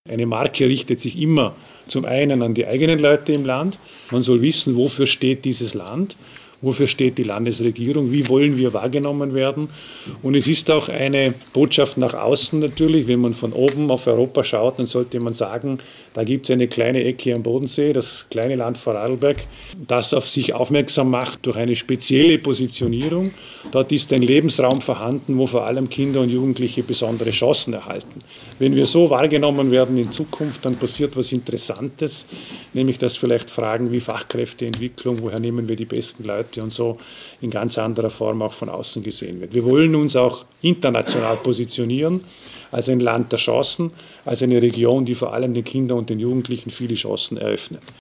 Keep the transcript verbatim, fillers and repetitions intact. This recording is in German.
Eine Marke richtet sich immer zum einen an die eigenen Leute im Land. Man soll wissen, wofür steht dieses Land, wofür steht die Landesregierung, wie wollen wir wahrgenommen werden. Und es ist auch eine Botschaft nach außen natürlich. Wenn man von oben auf Europa schaut, dann sollte man sagen, da gibt es eine kleine Ecke am Bodensee, das kleine Land Vorarlberg, das auf sich aufmerksam macht durch eine spezielle Positionierung. Dort ist ein Lebensraum vorhanden, wo vor allem Kinder und Jugendliche besondere Chancen erhalten. Wenn wir so wahrgenommen werden in Zukunft, dann passiert was Interessantes, nämlich dass vielleicht Fragen wie Fachkräfteentwicklung, woher nehmen wir die besten Leute und so in ganz anderer Form auch von außen gesehen wird. Wir wollen uns auch international positionieren als ein Land der Chancen, als eine Region, die vor allem den Kindern und den Jugendlichen viele Chancen eröffnet.